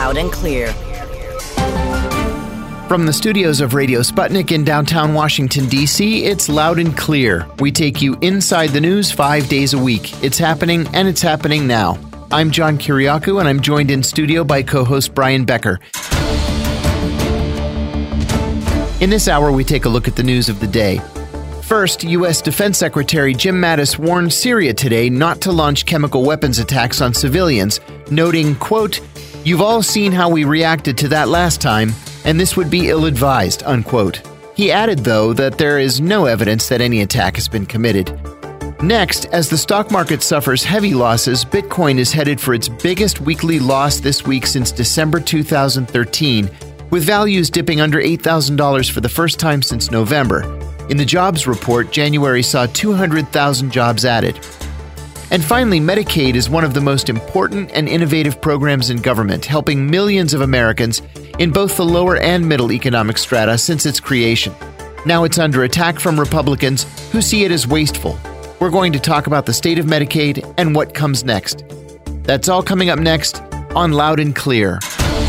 loud and clear. From the studios of Radio Sputnik in downtown Washington, D.C., it's Loud and Clear. We take you inside the news 5 days a week. It's happening, and it's happening now. I'm John Kiriakou, and I'm joined in studio by co-host Brian Becker. In this hour, we take a look at the news of the day. First, U.S. Defense Secretary Jim Mattis warned Syria today not to launch chemical weapons attacks on civilians, noting, quote, "You've all seen how we reacted to that last time, and this would be ill-advised," unquote. He added, though, that there is no evidence that any attack has been committed. Next, as the stock market suffers heavy losses, Bitcoin is headed for its biggest weekly loss this week since December 2013, with values dipping under $8,000 for the first time since November. In the jobs report, January saw 200,000 jobs added. And finally, Medicaid is one of the most important and innovative programs in government, helping millions of Americans in both the lower and middle economic strata since its creation. Now it's under attack from Republicans who see it as wasteful. We're going to talk about the state of Medicaid and what comes next. That's all coming up next on Loud and Clear.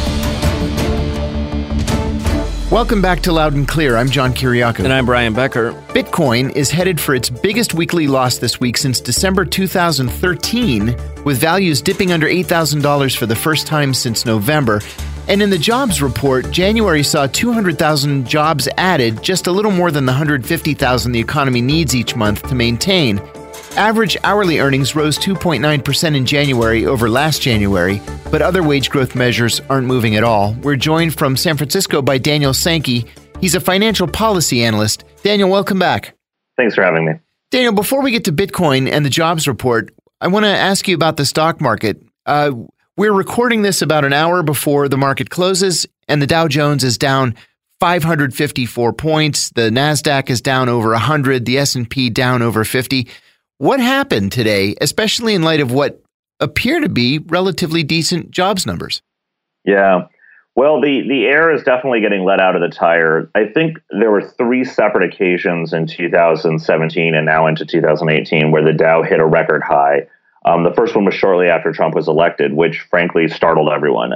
Welcome back to Loud and Clear. I'm John Kiriakou. And I'm Brian Becker. Bitcoin is headed for its biggest weekly loss this week since December 2013, with values dipping under $8,000 for the first time since November. And in the jobs report, January saw 200,000 jobs added, just a little more than the 150,000 the economy needs each month to maintain. Average hourly earnings rose 2.9% in January over last January, but other wage growth measures aren't moving at all. We're joined from San Francisco by Daniel Sankey. He's a financial policy analyst. Daniel, welcome back. Thanks for having me. Daniel, before we get to Bitcoin and the jobs report, I want to ask you about the stock market. We're recording this about an hour before the market closes, and the Dow Jones is down 554 points. The NASDAQ is down over 100, the S&P down over 50. What happened today, especially in light of what appear to be relatively decent jobs numbers? Yeah. Well, the air is definitely getting let out of the tire. I think there were three separate occasions in 2017 and now into 2018 where the Dow hit a record high. The first one was shortly after Trump was elected, which frankly startled everyone.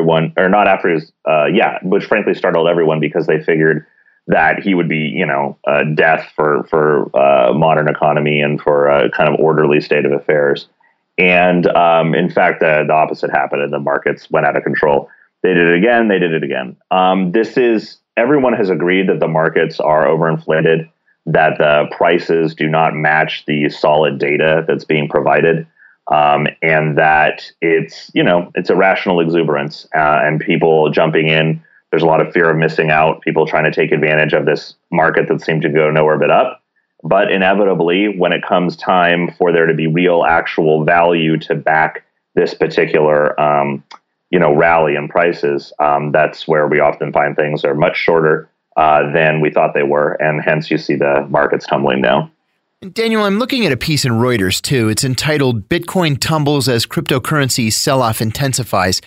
Which frankly startled everyone because they figured that he would be, death for modern economy and for a kind of orderly state of affairs. And in fact, the opposite happened, and the markets went out of control. They did it again. Everyone has agreed that the markets are overinflated, that the prices do not match the solid data that's being provided, and that it's irrational exuberance and people jumping in. There's a lot of fear of missing out, people trying to take advantage of this market that seemed to go nowhere but up. But inevitably, when it comes time for there to be real, actual value to back this particular, rally in prices, that's where we often find things are much shorter than we thought they were. And hence you see the markets tumbling down. Daniel, I'm looking at a piece in Reuters, too. It's entitled "Bitcoin Tumbles as Cryptocurrency Sell-Off Intensifies."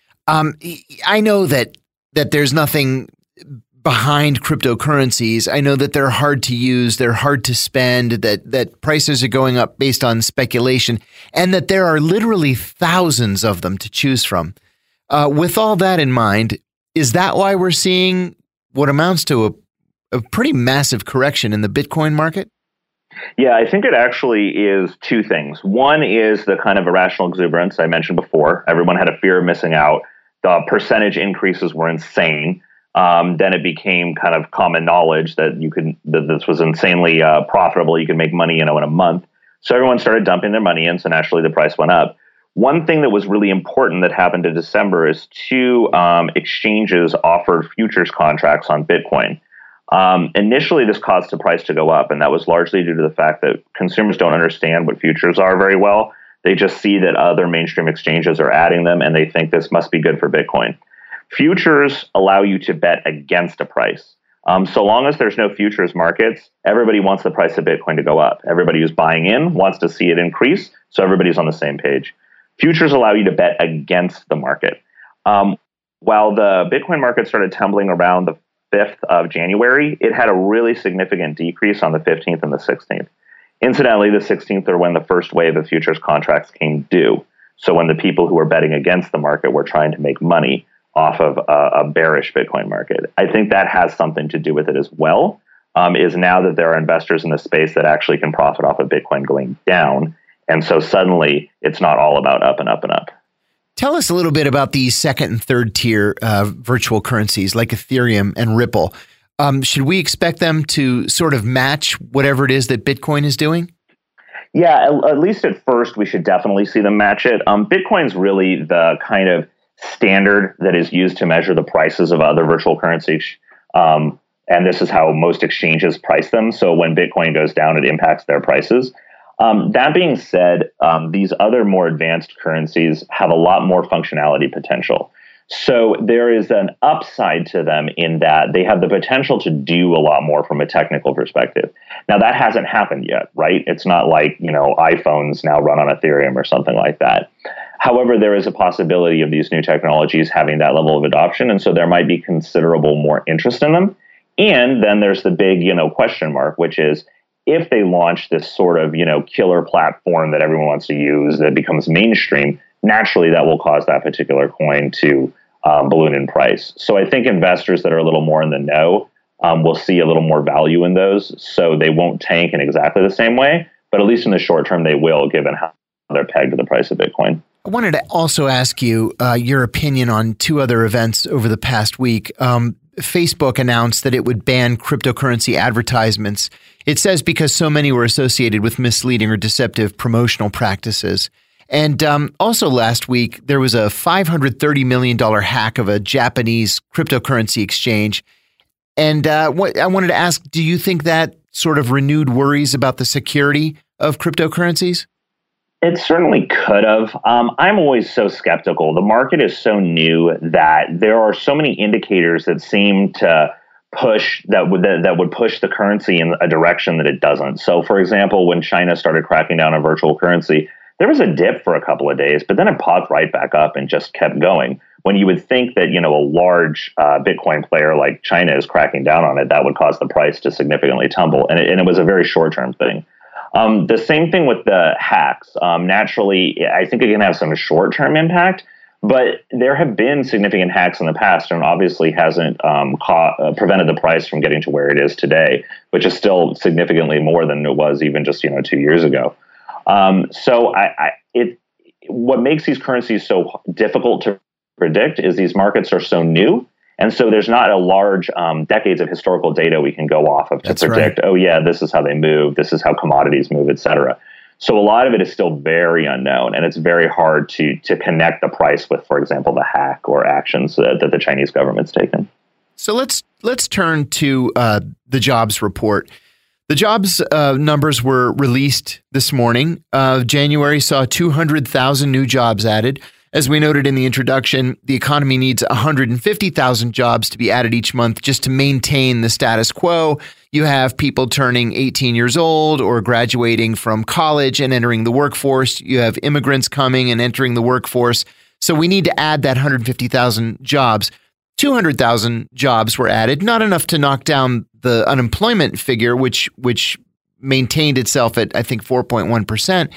I know that there's nothing behind cryptocurrencies. I know that they're hard to use, they're hard to spend, that prices are going up based on speculation, and that there are literally thousands of them to choose from. With all that in mind, is that why we're seeing what amounts to a pretty massive correction in the Bitcoin market? Yeah, I think it actually is two things. One is the kind of irrational exuberance I mentioned before. Everyone had a fear of missing out. The percentage increases were insane. Then it became kind of common knowledge that this was insanely profitable. You could make money, in a month. So everyone started dumping their money in. So naturally, the price went up. One thing that was really important that happened in December is two exchanges offered futures contracts on Bitcoin. Initially, this caused the price to go up, and that was largely due to the fact that consumers don't understand what futures are very well. They just see that other mainstream exchanges are adding them, and they think this must be good for Bitcoin. Futures allow you to bet against a price. So long as there's no futures markets, everybody wants the price of Bitcoin to go up. Everybody who's buying in wants to see it increase, so everybody's on the same page. Futures allow you to bet against the market. While the Bitcoin market started tumbling around the 5th of January, it had a really significant decrease on the 15th and the 16th. Incidentally, the 16th are when the first wave of futures contracts came due. So when the people who are betting against the market were trying to make money off of a bearish Bitcoin market, I think that has something to do with it as well. Is now that there are investors in the space that actually can profit off of Bitcoin going down. And so suddenly it's not all about up and up and up. Tell us a little bit about the second and third tier virtual currencies like Ethereum and Ripple. Should we expect them to sort of match whatever it is that Bitcoin is doing? Yeah, at least at first, we should definitely see them match it. Bitcoin's really the kind of standard that is used to measure the prices of other virtual currencies. And this is how most exchanges price them. So when Bitcoin goes down, it impacts their prices. That being said, these other more advanced currencies have a lot more functionality potential. So there is an upside to them in that they have the potential to do a lot more from a technical perspective. Now, that hasn't happened yet, right? It's not like, iPhones now run on Ethereum or something like that. However, there is a possibility of these new technologies having that level of adoption. And so there might be considerable more interest in them. And then there's the big, question mark, which is if they launch this sort of, killer platform that everyone wants to use that becomes mainstream, naturally that will cause that particular coin to balloon in price. So I think investors that are a little more in the know will see a little more value in those. So they won't tank in exactly the same way, but at least in the short term, they will, given how they're pegged to the price of Bitcoin. I wanted to also ask you your opinion on two other events over the past week. Facebook announced that it would ban cryptocurrency advertisements. It says because so many were associated with misleading or deceptive promotional practices. And also last week, there was a $530 million hack of a Japanese cryptocurrency exchange. And what I wanted to ask, do you think that sort of renewed worries about the security of cryptocurrencies? It certainly could have. I'm always so skeptical. The market is so new that there are so many indicators that seem to push that would push the currency in a direction that it doesn't. So, for example, when China started cracking down on virtual currency, there was a dip for a couple of days, but then it popped right back up and just kept going. When you would think that, a large Bitcoin player like China is cracking down on it, that would cause the price to significantly tumble. And it was a very short-term thing. The same thing with the hacks. Naturally, I think it can have some short-term impact, but there have been significant hacks in the past and obviously hasn't prevented the price from getting to where it is today, which is still significantly more than it was even just 2 years ago. So what makes these currencies so difficult to predict is these markets are so new. And so there's not a large decades of historical data we can go off of to predict, right. Oh, yeah, this is how they move. This is how commodities move, et cetera. So a lot of it is still very unknown. And it's very hard to connect the price with, for example, the hack or actions that the Chinese government's taken. So let's turn to the jobs report. The jobs numbers were released this morning. January saw 200,000 new jobs added. As we noted in the introduction, the economy needs 150,000 jobs to be added each month just to maintain the status quo. You have people turning 18 years old or graduating from college and entering the workforce. You have immigrants coming and entering the workforce. So we need to add that 150,000 jobs. 200,000 jobs were added, not enough to knock down the unemployment figure, which maintained itself at, I think, 4.1%.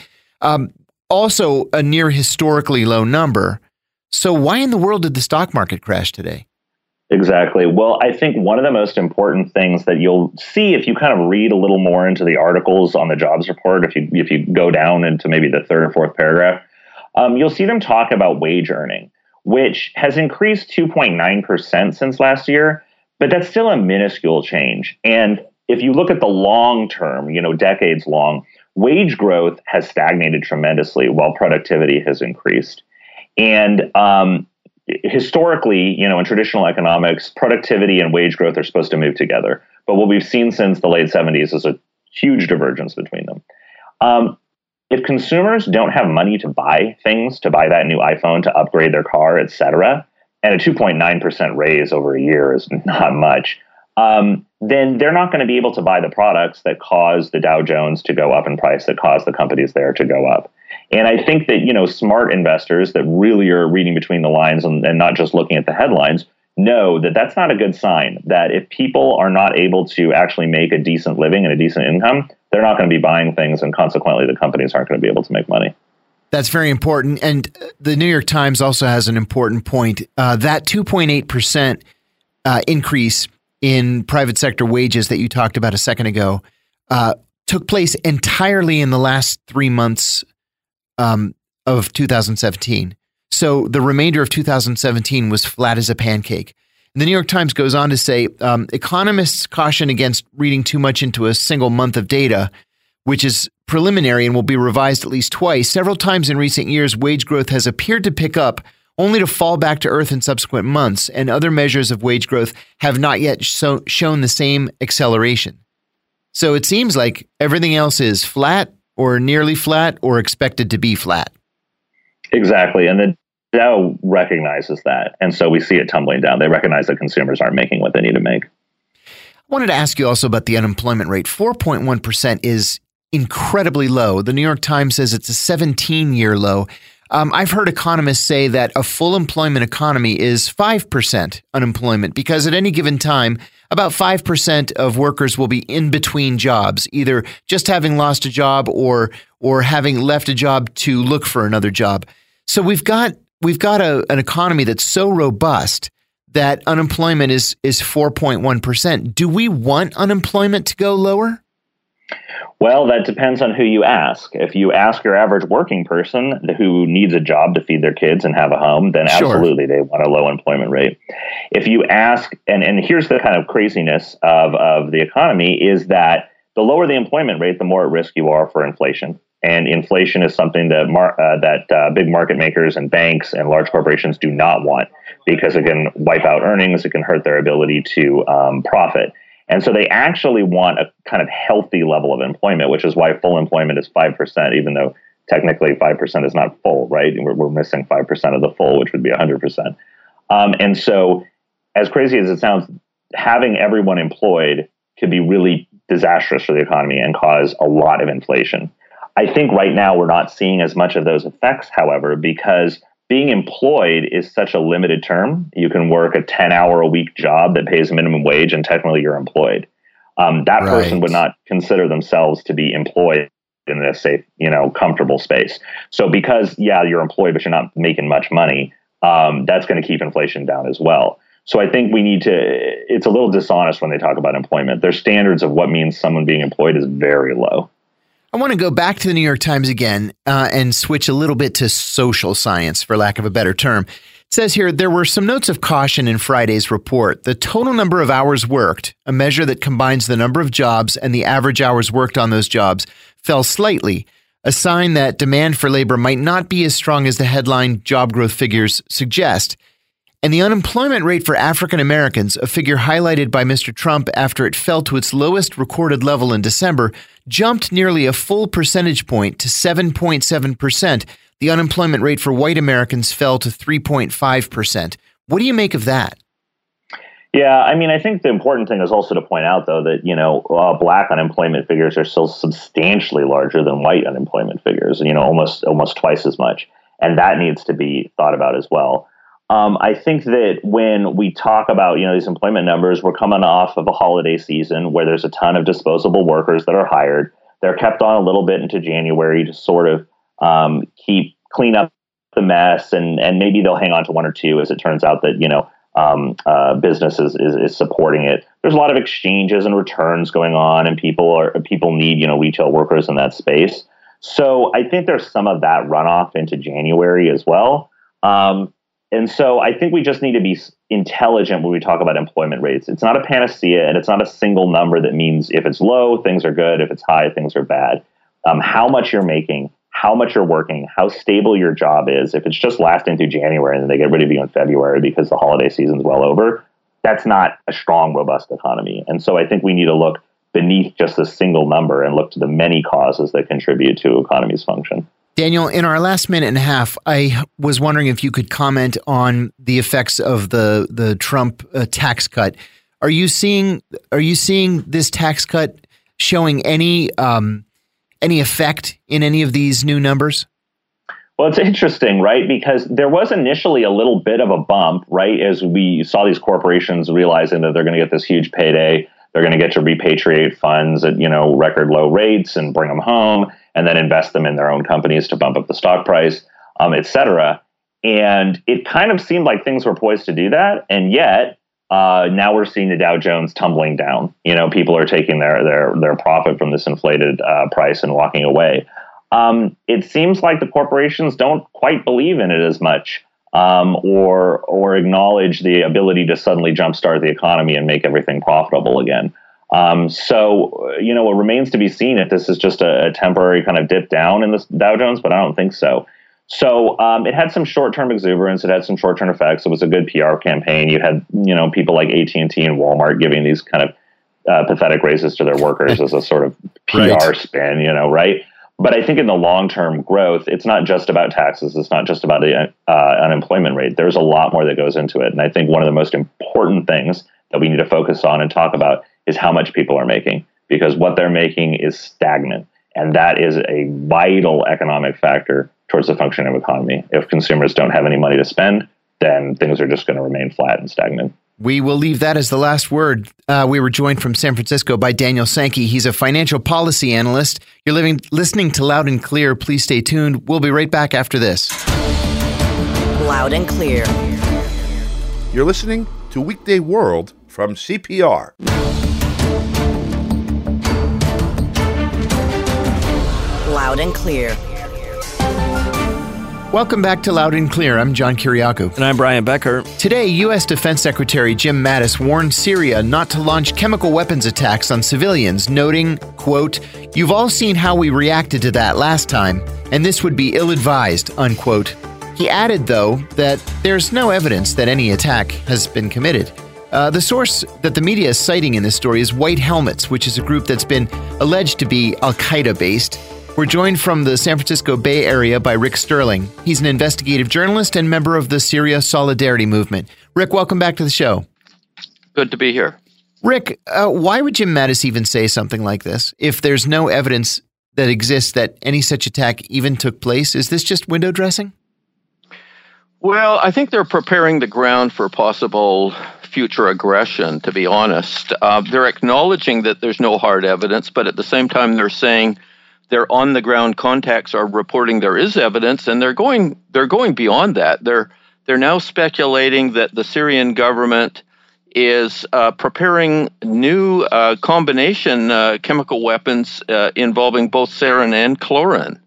Also a near historically low number. So why in the world did the stock market crash today? Exactly. Well, I think one of the most important things that you'll see if you kind of read a little more into the articles on the jobs report, if you go down into maybe the third or fourth paragraph, you'll see them talk about wage earning, which has increased 2.9% since last year, but that's still a minuscule change. And if you look at the long term, decades long, wage growth has stagnated tremendously while productivity has increased. And historically, in traditional economics, productivity and wage growth are supposed to move together. But what we've seen since the late 70s is a huge divergence between them. If consumers don't have money to buy things, to buy that new iPhone, to upgrade their car, et cetera, and a 2.9% raise over a year is not much, then they're not going to be able to buy the products that cause the Dow Jones to go up in price, that cause the companies there to go up. And I think that, smart investors that really are reading between the lines and not just looking at the headlines know that that's not a good sign, that if people are not able to actually make a decent living and a decent income, they're not going to be buying things, and consequently the companies aren't going to be able to make money. That's very important. And the New York Times also has an important point. That 2.8% increase in private sector wages that you talked about a second ago took place entirely in the last 3 months of 2017. So the remainder of 2017 was flat as a pancake. And the New York Times goes on to say, economists caution against reading too much into a single month of data, which is preliminary and will be revised at least twice. Several times in recent years, wage growth has appeared to pick up, only to fall back to earth in subsequent months, and other measures of wage growth have not yet shown the same acceleration. So it seems like everything else is flat or nearly flat or expected to be flat. Exactly. And the Dow recognizes that. And so we see it tumbling down. They recognize that consumers aren't making what they need to make. I wanted to ask you also about the unemployment rate. 4.1% is incredibly low. The New York Times says it's a 17-year low. I've heard economists say that a full employment economy is 5% unemployment because at any given time, about 5% of workers will be in between jobs, either just having lost a job or having left a job to look for another job. So we've got an economy that's so robust that unemployment is 4.1%. Do we want unemployment to go lower? Well, that depends on who you ask. If you ask your average working person who needs a job to feed their kids and have a home, then absolutely they want a low employment rate. If you ask, and here's the kind of craziness of the economy, is that the lower the employment rate, the more at risk you are for inflation. And inflation is something that big market makers and banks and large corporations do not want because it can wipe out earnings, it can hurt their ability to profit. And so they actually want a kind of healthy level of employment, which is why full employment is 5%, even though technically 5% is not full, right? We're missing 5% of the full, which would be 100%. And so as crazy as it sounds, having everyone employed could be really disastrous for the economy and cause a lot of inflation. I think right now we're not seeing as much of those effects, however, because being employed is such a limited term. You can work a 10-hour-a-week job that pays a minimum wage, and technically you're employed. That person would not consider themselves to be employed in a safe, comfortable space. So because, you're employed, but you're not making much money, that's going to keep inflation down as well. So I think it's a little dishonest when they talk about employment. Their standards of what means someone being employed is very low. I want to go back to the New York Times again and switch a little bit to social science, for lack of a better term. It says here, there were some notes of caution in Friday's report. The total number of hours worked, a measure that combines the number of jobs and the average hours worked on those jobs, fell slightly, a sign that demand for labor might not be as strong as the headline job growth figures suggest. And the unemployment rate for African Americans, a figure highlighted by Mr. Trump after it fell to its lowest recorded level in December, jumped nearly a full percentage point to 7.7%. The unemployment rate for white Americans fell to 3.5%. What do you make of that? Yeah, I think the important thing is also to point out, though, that, black unemployment figures are still substantially larger than white unemployment figures, almost twice as much. And that needs to be thought about as well. I think that when we talk about, these employment numbers, we're coming off of a holiday season where there's a ton of disposable workers that are hired. They're kept on a little bit into January to sort of clean up the mess, and maybe they'll hang on to one or two as it turns out that, business is supporting it. There's a lot of exchanges and returns going on, and people need, retail workers in that space. So I think there's some of that runoff into January as well. And so I think we just need to be intelligent when we talk about employment rates. It's not a panacea, and it's not a single number that means if it's low, things are good. If it's high, things are bad. How much you're making, how much you're working, how stable your job is. If it's just lasting through January and then they get rid of you in February because the holiday season's well over, that's not a strong, robust economy. And so I think we need to look beneath just a single number and look to the many causes that contribute to economy's function. Daniel, in our last minute and a half, I was wondering if you could comment on the effects of the Trump tax cut. Are you seeing this tax cut showing any effect in any of these new numbers? Well, it's interesting, right? Because there was initially a little bit of a bump, right? As we saw these corporations realizing that they're going to get this huge payday. they're going to get to repatriate funds at, record low rates and bring them home and then invest them in their own companies to bump up the stock price, et cetera. And it kind of seemed like things were poised to do that. And yet now we're seeing the Dow Jones tumbling down. People are taking their profit from this inflated price and walking away. It seems like the corporations don't quite believe in it as much, or acknowledge the ability to suddenly jumpstart the economy and make everything profitable again. So it remains to be seen if this is just a temporary kind of dip down in the Dow Jones, but I don't think so. So it had some short-term exuberance. It had some short-term effects. It was a good PR campaign. You had, people like AT&T and Walmart giving these kind of pathetic raises to their workers as a sort of PR spin, right? But I think in the long-term growth, it's not just about taxes. It's not just about the unemployment rate. There's a lot more that goes into it. And I think one of the most important things that we need to focus on and talk about is how much people are making, because what they're making is stagnant. And that is a vital economic factor towards the functioning of economy. If consumers don't have any money to spend, then things are just going to remain flat and stagnant. We will leave that as the last word. We were joined from San Francisco by Daniel Sankey. He's a financial policy analyst. You're listening to Loud and Clear. Please stay tuned. We'll be right back after this. Loud and Clear. You're listening to Weekday World from CPR. Loud and Clear. Welcome back to Loud and Clear. I'm John Kiriakou. And I'm Brian Becker. Today, U.S. Defense Secretary Jim Mattis warned Syria not to launch chemical weapons attacks on civilians, noting, quote, "You've all seen how we reacted to that last time, and this would be ill-advised," unquote. He added, though, that there's no evidence that any attack has been committed. The source that the media is citing in this story is White Helmets, which is a group that's been alleged to be Al-Qaeda-based. We're joined from the San Francisco Bay Area by Rick Sterling. He's an investigative journalist and member of the Syria Solidarity Movement. Rick, welcome back to the show. Good to be here. Rick, why would Jim Mattis even say something like this if there's no evidence that exists that any such attack even took place? Is this just window dressing? Well, I think they're preparing the ground for possible future aggression, to be honest. They're acknowledging that there's no hard evidence, but at the same time, they're saying their on-the-ground contacts are reporting there is evidence, and they're going beyond that. They're now speculating that the Syrian government is preparing new combination chemical weapons involving both sarin and chlorine.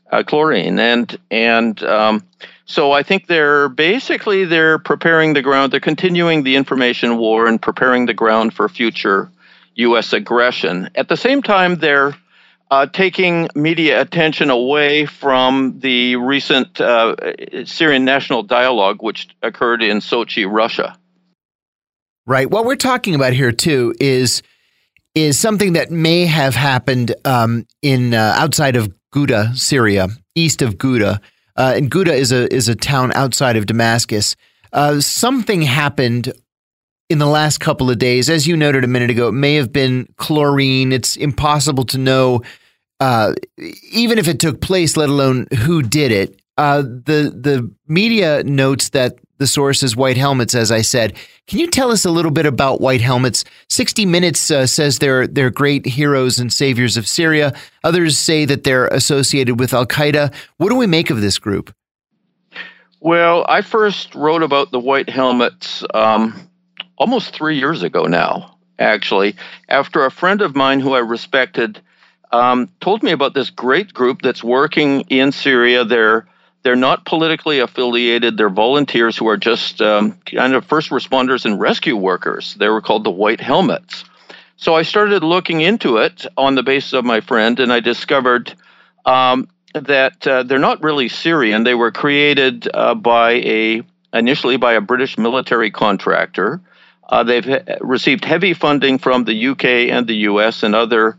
So I think they're preparing the ground. They're continuing the information war and preparing the ground for future U.S. aggression. At the same time, they're taking media attention away from the recent Syrian national dialogue, which occurred in Sochi, Russia. Right. What we're talking about here, too, is something that may have happened in outside of Ghouta, Syria, east of Ghouta. And Ghouta is a town outside of Damascus. Something happened in the last couple of days. As you noted a minute ago, it may have been chlorine. It's impossible to know, even if it took place, let alone who did it. The media notes that the source is White Helmets, as I said. Can you tell us a little bit about White Helmets? 60 Minutes says they're great heroes and saviors of Syria. Others say that they're associated with Al-Qaeda. What do we make of this group? Well, I first wrote about the White Helmets almost 3 years ago now, actually, after a friend of mine who I respected told me about this great group that's working in Syria. They're not politically affiliated. They're volunteers who are just kind of first responders and rescue workers. They were called the White Helmets. So I started looking into it on the basis of my friend, and I discovered that they're not really Syrian. They were created initially by a British military contractor. They've received heavy funding from the UK and the US and other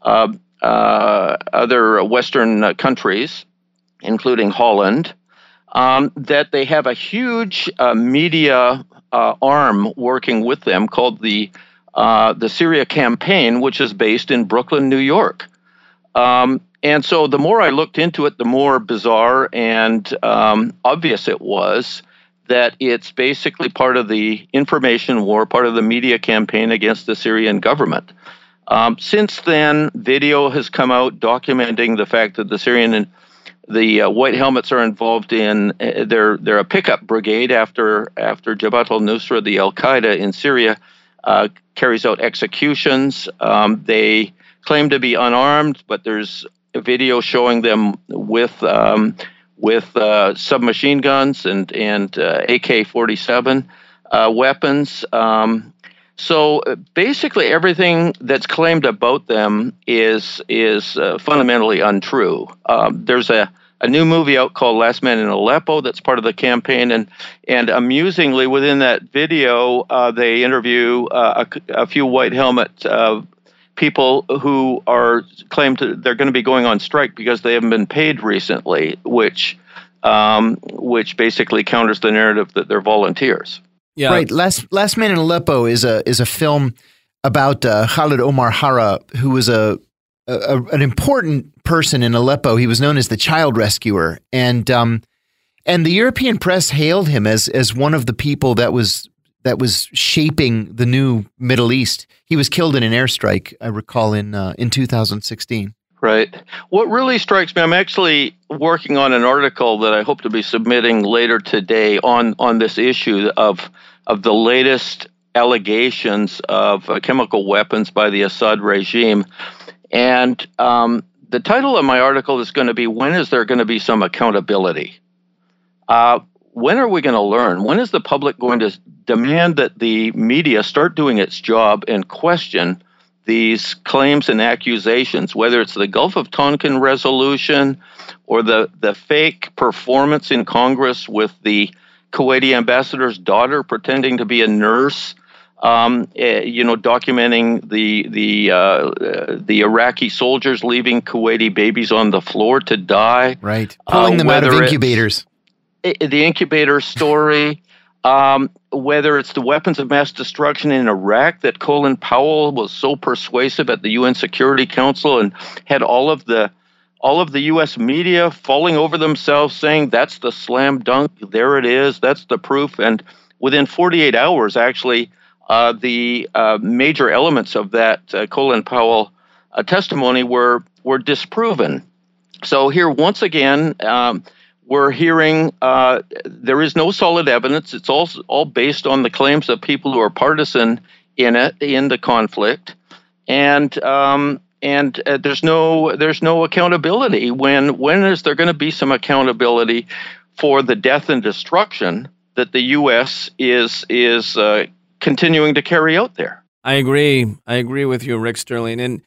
Western countries, including Holland, that they have a huge media arm working with them called the Syria Campaign, which is based in Brooklyn, New York. And so the more I looked into it, the more bizarre and obvious it was that it's basically part of the information war, part of the media campaign against the Syrian government. Since then, video has come out documenting the fact that the White Helmets are involved in, they're a pickup brigade after Jabhat al-Nusra, the Al-Qaeda in Syria, carries out executions. They claim to be unarmed, but there's a video showing them with submachine guns and AK-47 weapons. So basically, everything that's claimed about them is fundamentally untrue. There's a new movie out called Last Man in Aleppo that's part of the campaign, and amusingly, within that video, they interview a few White Helmet people who claim they're going to be going on strike because they haven't been paid recently, which basically counters the narrative that they're volunteers. Yeah. Right. Last Man in Aleppo is a film about Khalid Omar Hara, who was an important person in Aleppo. He was known as the child rescuer, and the European press hailed him as one of the people that was shaping the new Middle East. He was killed in an airstrike, I recall, in 2016. Right. What really strikes me, I'm actually working on an article that I hope to be submitting later today on this issue of the latest allegations of chemical weapons by the Assad regime. And the title of my article is going to be, when is there going to be some accountability? When are we going to learn? When is the public going to demand that the media start doing its job and question these claims and accusations, whether it's the Gulf of Tonkin resolution or the fake performance in Congress with the Kuwaiti ambassador's daughter pretending to be a nurse, documenting the Iraqi soldiers leaving Kuwaiti babies on the floor to die. Right. Pulling them out of incubators. The incubator story. Whether it's the weapons of mass destruction in Iraq that Colin Powell was so persuasive at the UN Security Council and had all of the U.S. media falling over themselves saying that's the slam dunk, there it is, that's the proof. And within 48 hours, actually, the major elements of that Colin Powell testimony were disproven. So here, once again, we're hearing there is no solid evidence. It's all based on the claims of people who are partisan in the conflict, and there's no accountability. When is there going to be some accountability for the death and destruction that the U.S. is continuing to carry out there? I agree with you, Rick Sterling. And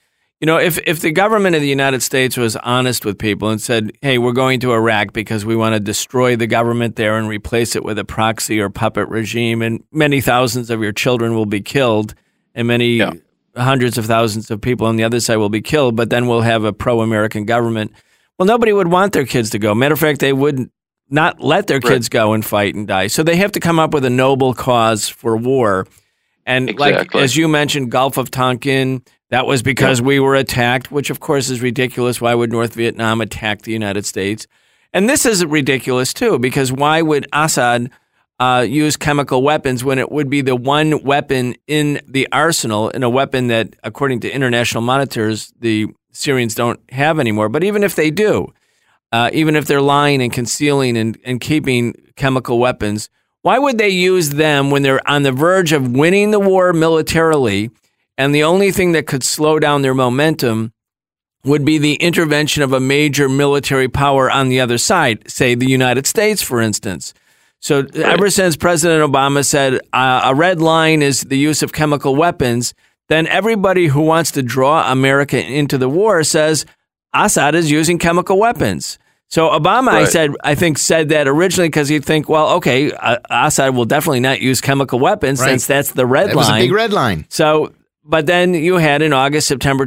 if the government of the United States was honest with people and said, hey, we're going to Iraq because we want to destroy the government there and replace it with a proxy or puppet regime, and many thousands of your children will be killed and many hundreds of thousands of people on the other side will be killed, but then we'll have a pro-American government. Well, nobody would want their kids to go. Matter of fact, they would not let their kids go and fight and die. So they have to come up with a noble cause for war. And like, as you mentioned, Gulf of Tonkin, that was because we were attacked, which of course is ridiculous. Why would North Vietnam attack the United States? And this is ridiculous too, because why would Assad use chemical weapons when it would be the one weapon in the arsenal, and a weapon that, according to international monitors, the Syrians don't have anymore? But even if they do, even if they're lying and concealing and keeping chemical weapons, why would they use them when they're on the verge of winning the war militarily? And the only thing that could slow down their momentum would be the intervention of a major military power on the other side, say the United States, for instance. So ever since President Obama said a red line is the use of chemical weapons, then everybody who wants to draw America into the war says Assad is using chemical weapons. So Obama, I think, said that originally because he'd think, well, okay, Assad will definitely not use chemical weapons since that's the red line. That was a big red line. So, but then you had in August, September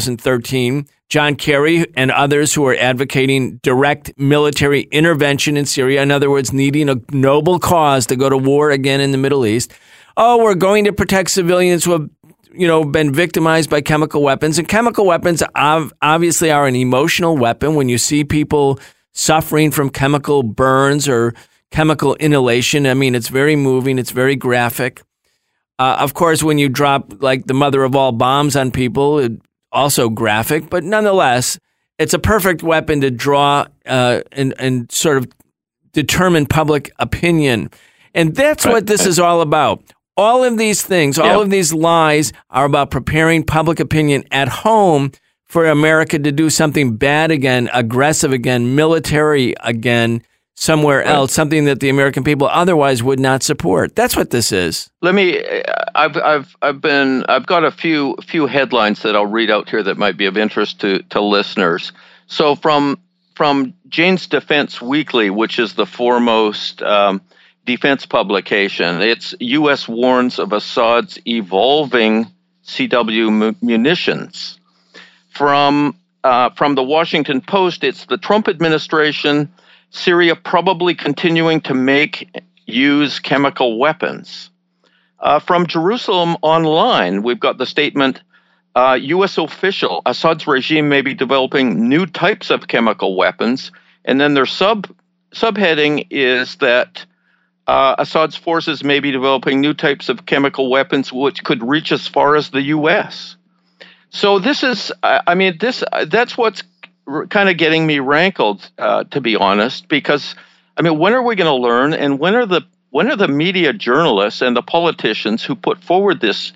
2013, John Kerry and others who are advocating direct military intervention in Syria. In other words, needing a noble cause to go to war again in the Middle East. Oh, we're going to protect civilians who have been victimized by chemical weapons. And chemical weapons obviously are an emotional weapon. When you see people suffering from chemical burns or chemical inhalation. I mean, it's very moving. It's very graphic. Of course, when you drop like the mother of all bombs on people, it's also graphic. But nonetheless, it's a perfect weapon to draw and sort of determine public opinion. And that's what this is all about. All of these things, all of these lies are about preparing public opinion at home for America to do something bad again, aggressive again, military again, somewhere else, something that the American people otherwise would not support. That's what this is. Let me. I've got a few headlines that I'll read out here that might be of interest to listeners. So from Jane's Defense Weekly, which is the foremost defense publication, it's U.S. warns of Assad's evolving CW munitions. From the Washington Post, it's the Trump administration, Syria probably continuing to use chemical weapons. From Jerusalem Online, we've got the statement, U.S. official, Assad's regime may be developing new types of chemical weapons. And then their subheading is that Assad's forces may be developing new types of chemical weapons which could reach as far as the U.S. So this is, that's what's kind of getting me rankled, to be honest, because, when are we going to learn, and when are the media journalists and the politicians who put forward these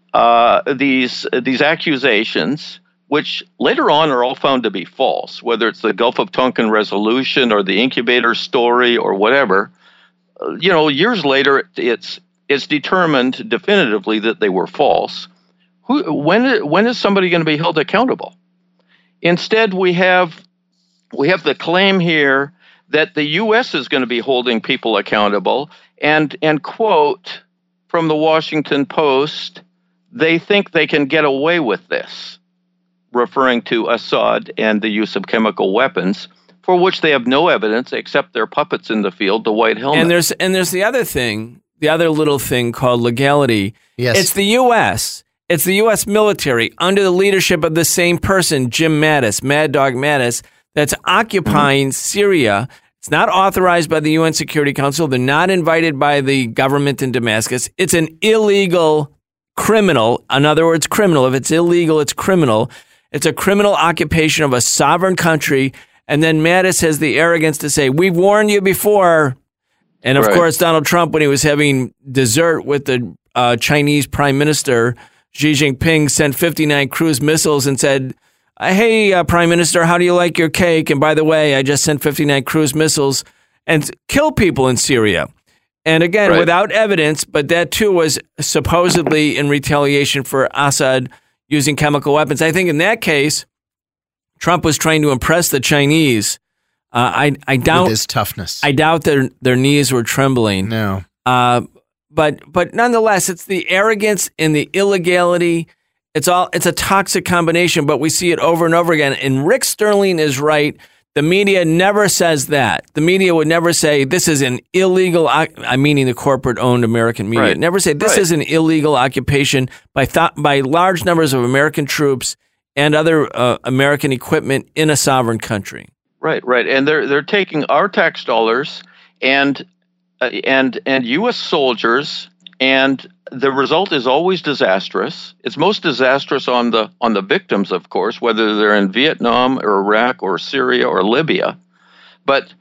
accusations, which later on are all found to be false, whether it's the Gulf of Tonkin resolution or the incubator story or whatever, years later it's determined definitively that they were false. When is somebody going to be held accountable? Instead, we have the claim here that the U.S. is going to be holding people accountable, and quote from the Washington Post, they think they can get away with this, referring to Assad and the use of chemical weapons, for which they have no evidence except their puppets in the field, the White Helmet. And there's the other thing, the other little thing called legality. Yes. It's the U.S. It's the U.S. military under the leadership of the same person, Jim Mattis, Mad Dog Mattis, that's occupying Syria. It's not authorized by the UN Security Council. They're not invited by the government in Damascus. It's an illegal criminal. In other words, criminal. If it's illegal, it's criminal. It's a criminal occupation of a sovereign country. And then Mattis has the arrogance to say, we've warned you before. And of course, Donald Trump, when he was having dessert with the Chinese Prime Minister, Xi Jinping, sent 59 cruise missiles and said, hey, Prime Minister, how do you like your cake? And by the way, I just sent 59 cruise missiles and kill people in Syria. And again, without evidence, but that too was supposedly in retaliation for Assad using chemical weapons. I think in that case, Trump was trying to impress the Chinese. I doubt with his toughness. I doubt their knees were trembling. No. But nonetheless, it's the arrogance and the illegality. It's a toxic combination, but we see it over and over again. And Rick Sterling is right. The media never says that. The media would never say this is an illegal, I'm meaning the corporate-owned American media. Right. Never say this is an illegal occupation by large numbers of American troops and other American equipment in a sovereign country. Right. And they're taking our tax dollars and U.S. soldiers, and the result is always disastrous. It's most disastrous on the victims, of course, whether they're in Vietnam or Iraq or Syria or Libya. But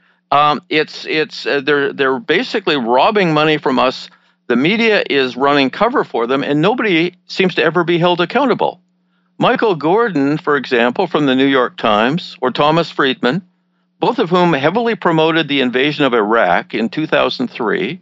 they're basically robbing money from us. The media is running cover for them, and nobody seems to ever be held accountable. Michael Gordon, for example, from the New York Times, or Thomas Friedman, both of whom heavily promoted the invasion of Iraq in 2003,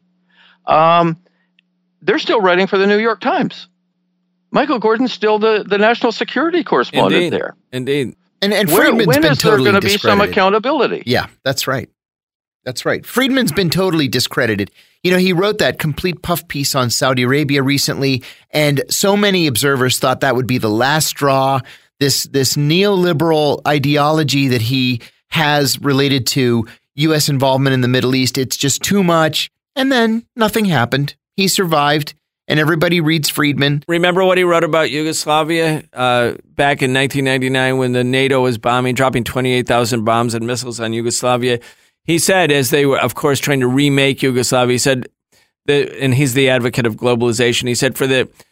they're still writing for the New York Times. Michael Gordon's still the national security correspondent there. Indeed. And Friedman's when been is there totally going to be some discredited. accountability? Yeah, that's right. That's right. Friedman's been totally discredited. He wrote that complete puff piece on Saudi Arabia recently, and so many observers thought that would be the last straw. This neoliberal ideology that he has related to U.S. involvement in the Middle East, it's just too much. And then nothing happened. He survived, and everybody reads Friedman. Remember what he wrote about Yugoslavia back in 1999 when the NATO was dropping 28,000 bombs and missiles on Yugoslavia? he said, as they were, of course, trying to remake Yugoslavia, he said, and he's the advocate of globalization. He said,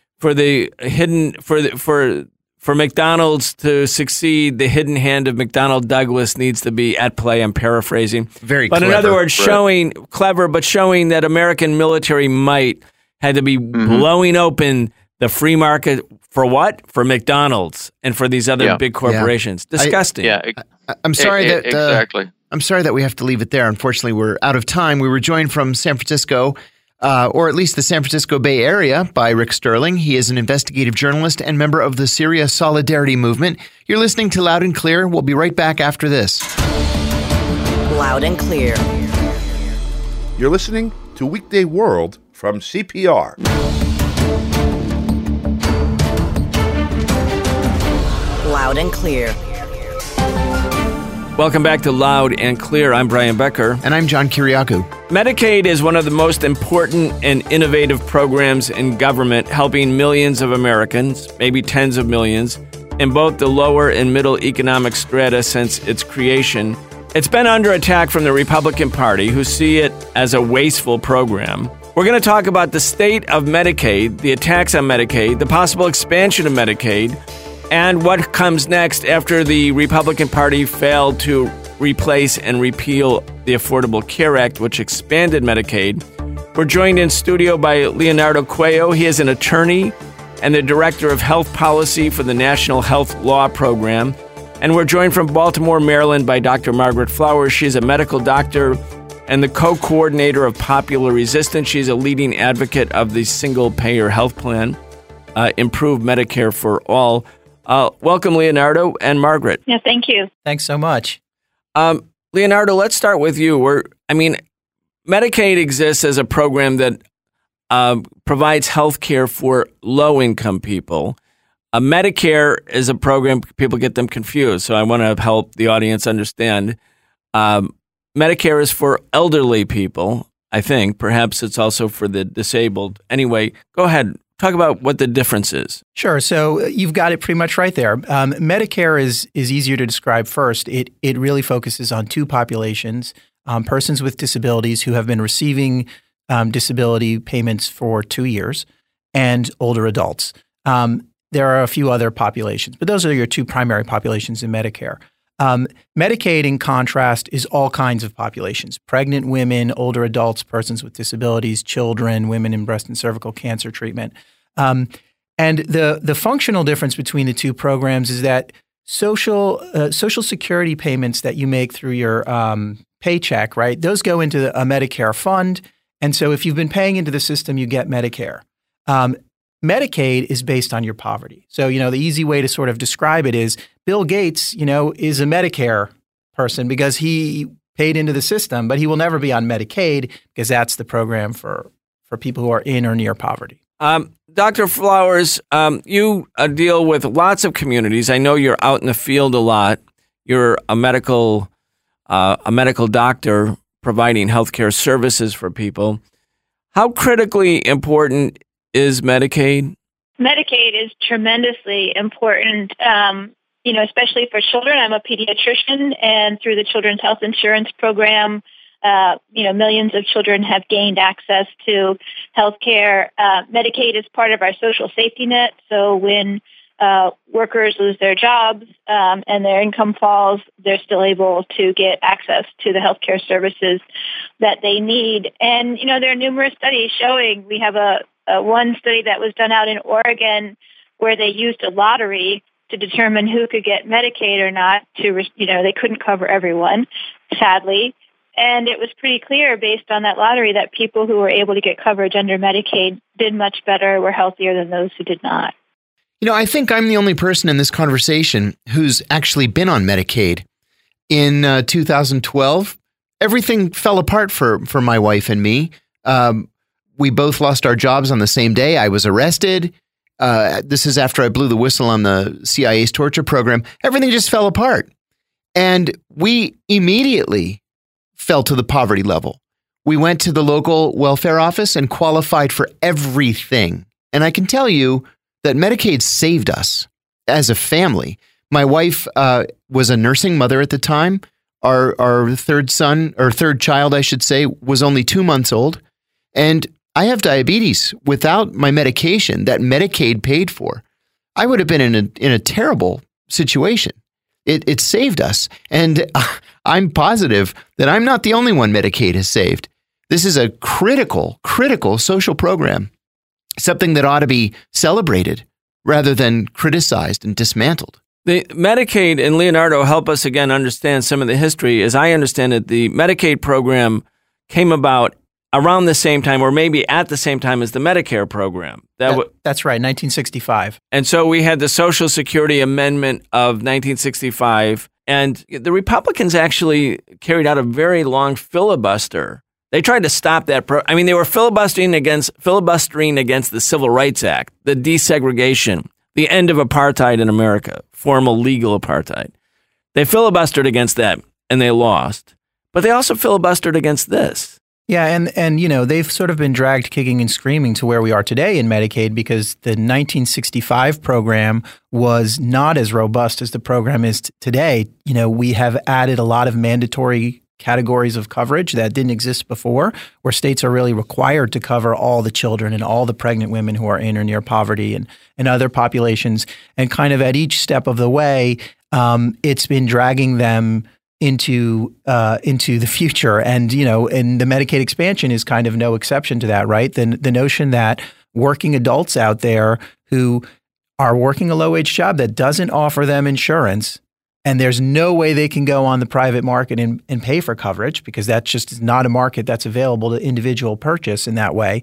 for McDonald's to succeed, the hidden hand of McDonnell Douglas needs to be at play. I'm paraphrasing. Very But clever. in other words, showing that American military might had to be blowing open the free market for what? For McDonald's and for these other big corporations. Disgusting. I'm sorry that exactly. I'm sorry that we have to leave it there. Unfortunately, we're out of time. We were joined from San Francisco, or at least the San Francisco Bay Area, by Rick Sterling. He is an investigative journalist and member of the Syria Solidarity Movement. You're listening to Loud and Clear. We'll be right back after this. Loud and Clear. You're listening to Weekday World from CPR. Loud and Clear. Welcome back to Loud and Clear. I'm Brian Becker. And I'm John Kiriakou. Medicaid is one of the most important and innovative programs in government, helping millions of Americans, maybe tens of millions, in both the lower and middle economic strata since its creation. It's been under attack from the Republican Party, who see it as a wasteful program. We're going to talk about the state of Medicaid, the attacks on Medicaid, the possible expansion of Medicaid, and what comes next after the Republican Party failed to replace and repeal the Affordable Care Act, which expanded Medicaid. We're joined in studio by Leonardo Cuello. He is an attorney and the Director of Health Policy for the National Health Law Program. And we're joined from Baltimore, Maryland by Dr. Margaret Flowers. She's a medical doctor and the co-coordinator of Popular Resistance. She's a leading advocate of the single-payer health plan, Improve Medicare for All. Welcome, Leonardo and Margaret. Yeah, thank you. Thanks so much. Leonardo, let's start with you. Medicaid exists as a program that provides health care for low-income people. Medicare is a program, people get them confused, so I want to help the audience understand. Medicare is for elderly people, I think. Perhaps it's also for the disabled. Anyway, go ahead. Talk about what the difference is. Sure. So you've got it pretty much right there. Medicare is easier to describe first. It really focuses on two populations, persons with disabilities who have been receiving disability payments for 2 years and older adults. There are a few other populations, but those are your two primary populations in Medicare. Medicaid, in contrast, is all kinds of populations: pregnant women, older adults, persons with disabilities, children, women in breast and cervical cancer treatment. And the functional difference between the two programs is that social security payments that you make through your paycheck, right? Those go into a Medicare fund. And so if you've been paying into the system, you get Medicare. Medicaid is based on your poverty. So, the easy way to sort of describe it is Bill Gates, is a Medicare person because he paid into the system, but he will never be on Medicaid because that's the program for people who are in or near poverty. Dr. Flowers, you deal with lots of communities. I know you're out in the field a lot. You're a medical doctor providing healthcare services for people. How critically important is Medicaid? Medicaid is tremendously important, especially for children. I'm a pediatrician, and through the Children's Health Insurance Program, millions of children have gained access to health care. Medicaid is part of our social safety net. So when workers lose their jobs and their income falls, they're still able to get access to the health care services that they need. And, there are numerous studies showing. We have one study that was done out in Oregon where they used a lottery to determine who could get Medicaid or not. They couldn't cover everyone, sadly. And it was pretty clear based on that lottery that people who were able to get coverage under Medicaid did much better, were healthier than those who did not. I think I'm the only person in this conversation who's actually been on Medicaid. In 2012, everything fell apart for my wife and me. We both lost our jobs on the same day. I was arrested. This is after I blew the whistle on the CIA's torture program. Everything just fell apart. And we immediately fell to the poverty level. We went to the local welfare office and qualified for everything. And I can tell you that Medicaid saved us as a family. My wife was a nursing mother at the time. Our third son, or third child, I should say, was only 2 months old. And I have diabetes. Without my medication that Medicaid paid for, I would have been in a terrible situation. It saved us. And I'm positive that I'm not the only one Medicaid has saved. This is a critical social program, something that ought to be celebrated rather than criticized and dismantled. The Medicaid, and Leonardo help us again understand some of the history. As I understand it, the Medicaid program came about around the same time, or maybe at the same time as the Medicare program. That's right, 1965. And so we had the Social Security Amendment of 1965, and the Republicans actually carried out a very long filibuster. They tried to stop that. They were filibustering against the Civil Rights Act, the desegregation, the end of apartheid in America, formal legal apartheid. They filibustered against that, and they lost. But they also filibustered against this. Yeah, and they've sort of been dragged kicking and screaming to where we are today in Medicaid because the 1965 program was not as robust as the program is today. We have added a lot of mandatory categories of coverage that didn't exist before, where states are really required to cover all the children and all the pregnant women who are in or near poverty and other populations. And kind of at each step of the way, it's been dragging them into the future. And, and the Medicaid expansion is kind of no exception to that, right? The notion that working adults out there who are working a low-wage job that doesn't offer them insurance, and there's no way they can go on the private market and pay for coverage because that just is not a market that's available to individual purchase in that way.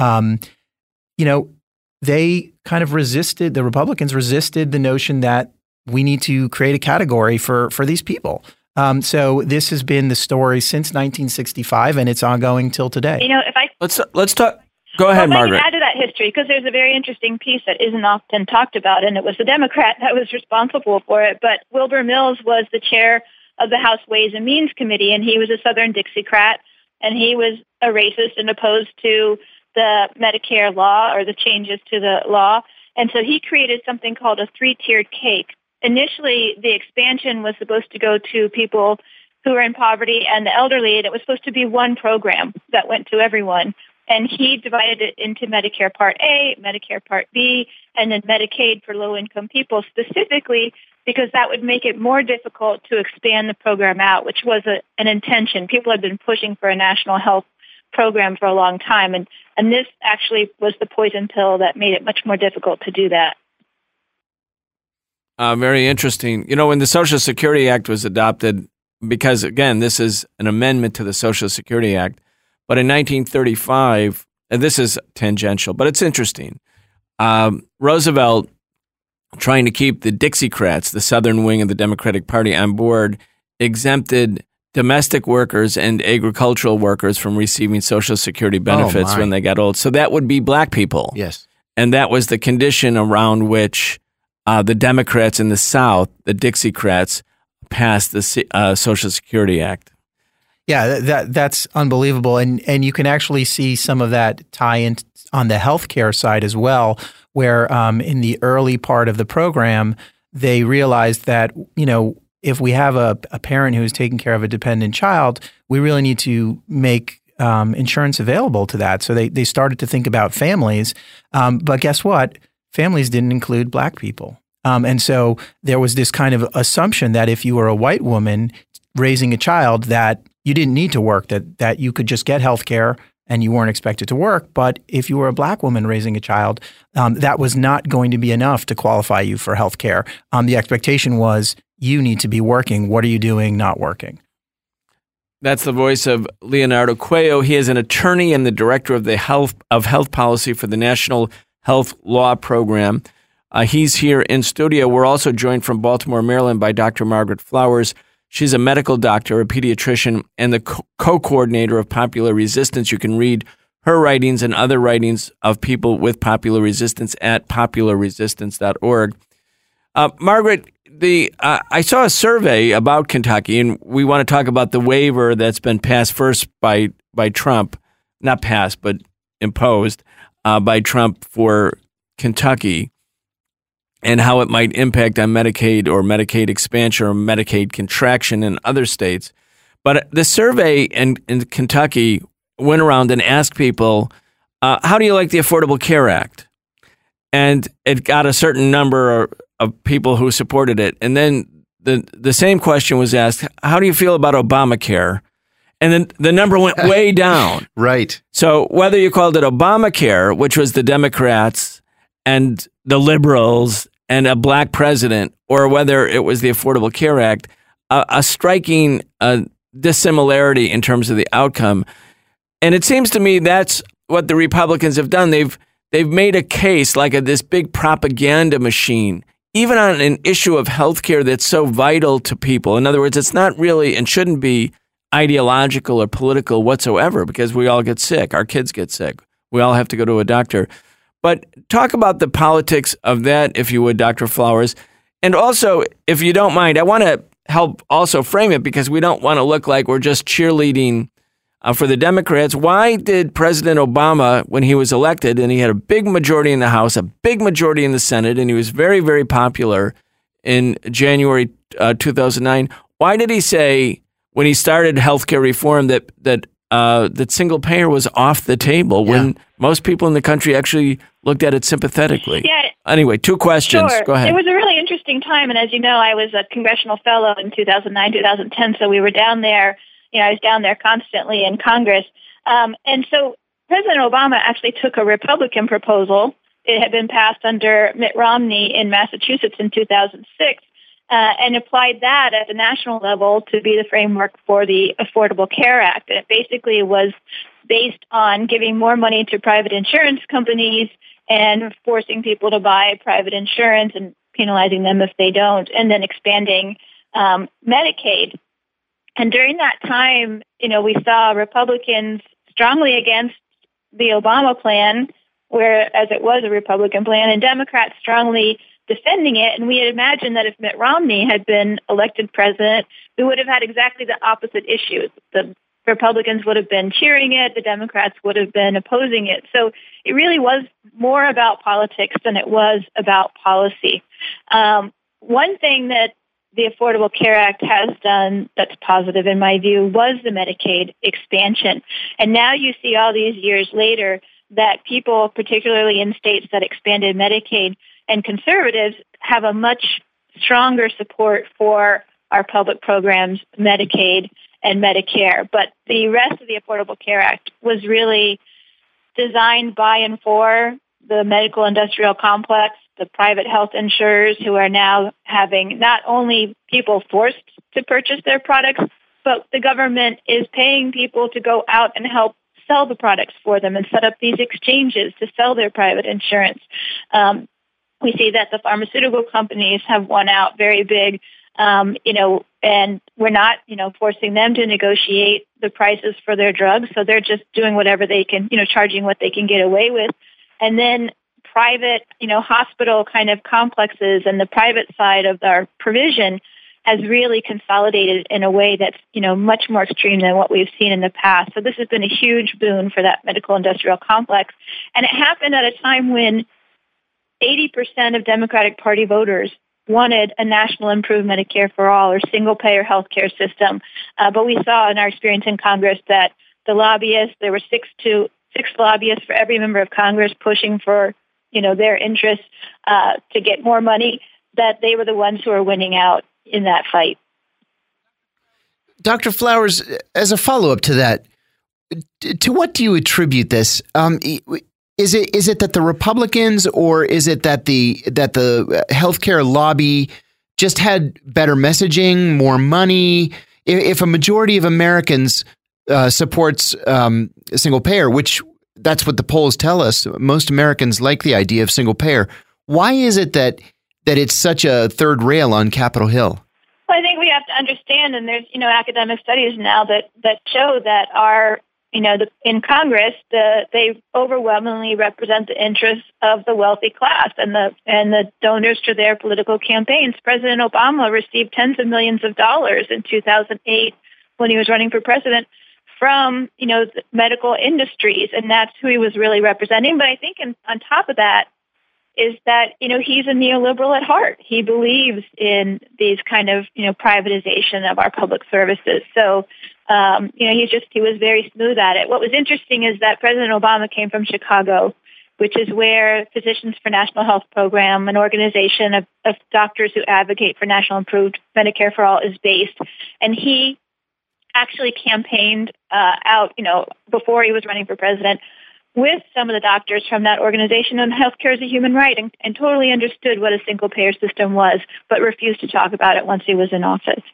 They kind of resisted, the Republicans resisted the notion that we need to create a category for these people. So this has been the story since 1965, and it's ongoing till today. If I let's talk. Go ahead, Margaret. I can add to that history because there's a very interesting piece that isn't often talked about, and it was the Democrat that was responsible for it. But Wilbur Mills was the chair of the House Ways and Means Committee, and he was a Southern Dixiecrat, and he was a racist and opposed to the Medicare law or the changes to the law. And so he created something called a three-tiered cake. Initially, the expansion was supposed to go to people who are in poverty and the elderly, and it was supposed to be one program that went to everyone. And he divided it into Medicare Part A, Medicare Part B, and then Medicaid for low-income people, specifically because that would make it more difficult to expand the program out, which was an intention. People had been pushing for a national health program for a long time, and this actually was the poison pill that made it much more difficult to do that. Very interesting. When the Social Security Act was adopted, because, again, this is an amendment to the Social Security Act, but in 1935, and this is tangential, but it's interesting, Roosevelt, trying to keep the Dixiecrats, the southern wing of the Democratic Party, on board, exempted domestic workers and agricultural workers from receiving Social Security benefits when they got old. So that would be black people. Yes. And that was the condition around which the Democrats in the South, the Dixiecrats, passed the Social Security Act. Yeah, that's unbelievable. And you can actually see some of that tie in on the healthcare side as well, where in the early part of the program, they realized that, if we have a parent who's taking care of a dependent child, we really need to make insurance available to that. So they started to think about families. But guess what? Families didn't include black people. And so there was this kind of assumption that if you were a white woman raising a child, that you didn't need to work, that you could just get health care and you weren't expected to work. But if you were a black woman raising a child, that was not going to be enough to qualify you for health care. The expectation was you need to be working. What are you doing not working? That's the voice of Leonardo Cuello. He is an attorney and the director of the health policy for the National Health Law Program. He's here in studio. We're also joined from Baltimore, Maryland by Dr. Margaret Flowers. She's a medical doctor, a pediatrician, and the co-coordinator of Popular Resistance. You can read her writings and other writings of people with popular resistance at popularresistance.org. Margaret, I saw a survey about Kentucky, and we want to talk about the waiver that's been passed first by Trump, not passed, but imposed by Trump for Kentucky. and how it might impact on Medicaid or Medicaid expansion or Medicaid contraction in other states. But the survey in Kentucky went around and asked people, how do you like the Affordable Care Act? And it got a certain number of people who supported it. And then the same question was asked, how do you feel about Obamacare? And then the number went way down. Right. So whether you called it Obamacare, which was the Democrats and the liberals and a black president, or whether it was the Affordable Care Act, a striking dissimilarity in terms of the outcome. And it seems to me that's what the Republicans have done. They've made a case like this big propaganda machine, even on an issue of healthcare that's so vital to people. In other words, it's not really and shouldn't be ideological or political whatsoever, because we all get sick. Our kids get sick. We all have to go to a doctor. But talk about the politics of that, if you would, Dr. Flowers. And also, if you don't mind, I want to help also frame it, because we don't want to look like we're just cheerleading for the Democrats. Why did President Obama, when he was elected, and he had a big majority in the House, a big majority in the Senate, and he was very, very popular in January 2009, why did he say, when he started healthcare reform, that single payer was off the table when most people in the country actually looked at it sympathetically? Yeah. Anyway, two questions. Sure. Go ahead. It was a really interesting time, and as you know, I was a congressional fellow in 2009, 2010, so we were down there. I was down there constantly in Congress. And so President Obama actually took a Republican proposal. It had been passed under Mitt Romney in Massachusetts in 2006, and applied that at the national level to be the framework for the Affordable Care Act. And it basically was based on giving more money to private insurance companies and forcing people to buy private insurance and penalizing them if they don't, and then expanding Medicaid. And during that time, we saw Republicans strongly against the Obama plan, whereas it was a Republican plan, and Democrats strongly defending it. And we had imagined that if Mitt Romney had been elected president, we would have had exactly the opposite issues. The Republicans would have been cheering it, the Democrats would have been opposing it. So it really was more about politics than it was about policy. One thing that the Affordable Care Act has done that's positive, in my view, was the Medicaid expansion. And now you see all these years later that people, particularly in states that expanded Medicaid, and conservatives have a much stronger support for our public programs, Medicaid and Medicare. But the rest of the Affordable Care Act was really designed by and for the medical industrial complex, the private health insurers, who are now having not only people forced to purchase their products, but the government is paying people to go out and help sell the products for them and set up these exchanges to sell their private insurance. We see that the pharmaceutical companies have won out very big, and we're not, forcing them to negotiate the prices for their drugs. So they're just doing whatever they can, charging what they can get away with. And then private, hospital kind of complexes and the private side of our provision has really consolidated in a way that's, much more extreme than what we've seen in the past. So this has been a huge boon for that medical industrial complex. And it happened at a time when 80% of Democratic Party voters wanted a national improved Medicare for all or single-payer health care system. But we saw in our experience in Congress that the lobbyists, there were six lobbyists for every member of Congress pushing for, their interests to get more money, that they were the ones who were winning out in that fight. Dr. Flowers, as a follow-up to that, to what do you attribute this? Is it that the Republicans, or is it that the healthcare lobby just had better messaging, more money? If a majority of Americans supports single payer, which that's what the polls tell us, most Americans like the idea of single payer. Why is it that it's such a third rail on Capitol Hill? Well, I think we have to understand, and there's academic studies now that show that our in Congress, they overwhelmingly represent the interests of the wealthy class and the donors to their political campaigns. President Obama received tens of millions of dollars in 2008 when he was running for president from the medical industries, and that's who he was really representing. But I think on top of that, is that, he's a neoliberal at heart. He believes in these kind of, privatization of our public services. So, he was very smooth at it. What was interesting is that President Obama came from Chicago, which is where Physicians for National Health Program, an organization of doctors who advocate for national improved Medicare for all, is based. And he actually campaigned out, before he was running for president, with some of the doctors from that organization on healthcare as a human right, and totally understood what a single-payer system was, but refused to talk about it once he was in office.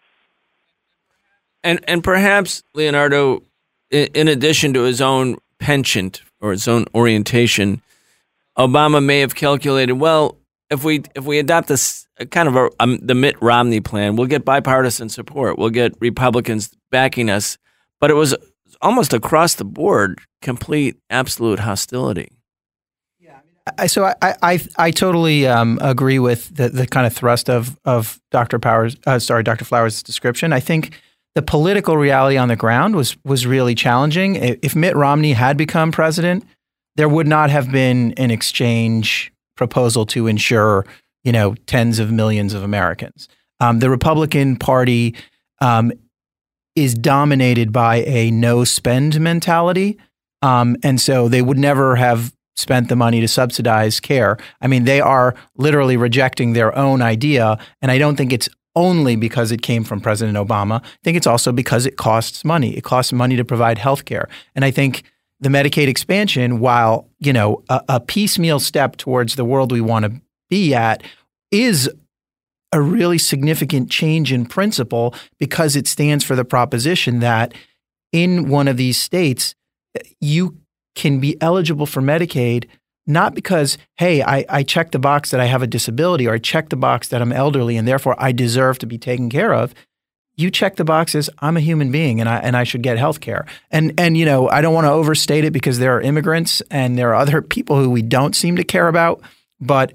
And perhaps, Leonardo, in addition to his own penchant or his own orientation, Obama may have calculated, well, if we adopt this kind of the Mitt Romney plan, we'll get bipartisan support. We'll get Republicans backing us. But it was almost across the board, complete, absolute hostility. Yeah, so I totally agree with the kind of thrust of Dr. Flowers' description. I think the political reality on the ground was really challenging. If Mitt Romney had become president, there would not have been an exchange proposal to insure, tens of millions of Americans. The Republican Party is dominated by a no-spend mentality, and so they would never have spent the money to subsidize care. I mean, they are literally rejecting their own idea, and I don't think it's only because it came from President Obama. I think it's also because it costs money. It costs money to provide health care. And I think the Medicaid expansion, while, a piecemeal step towards the world we want to be at, is a really significant change in principle because it stands for the proposition that in one of these states, you can be eligible for Medicaid not because, hey, I check the box that I have a disability, or I check the box that I'm elderly and therefore I deserve to be taken care of. You check the boxes, I'm a human being and I should get health care. And I don't want to overstate it because there are immigrants and there are other people who we don't seem to care about. But,